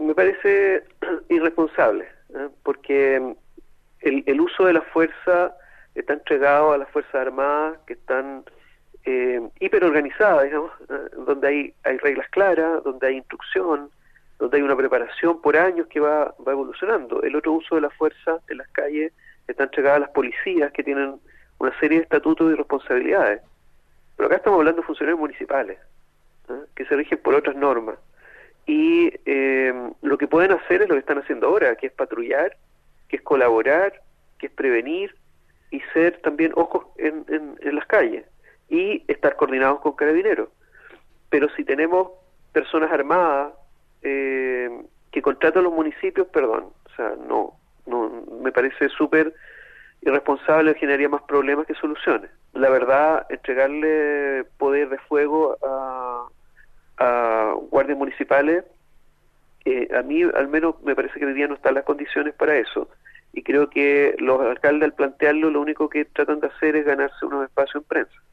Me parece irresponsable, porque el uso de la fuerza está entregado a las Fuerzas Armadas que están hiperorganizadas, digamos, donde hay reglas claras, donde hay instrucción, donde hay una preparación por años que va evolucionando. El otro uso de la fuerza en las calles está entregado a las policías que tienen una serie de estatutos y responsabilidades. Pero acá estamos hablando de funcionarios municipales, que se rigen por otras normas. Y lo que pueden hacer es lo que están haciendo ahora, que es patrullar, que es colaborar, que es prevenir y ser también ojos en las calles y estar coordinados con Carabineros. Pero si tenemos personas armadas que contratan los municipios, perdón, o sea, no me parece súper irresponsable, generaría más problemas que soluciones. La verdad, entregarle poder de fuego a guardias municipales, a mí al menos me parece que hoy día no están las condiciones para eso, y creo que los alcaldes al plantearlo lo único que tratan de hacer es ganarse unos espacios en prensa.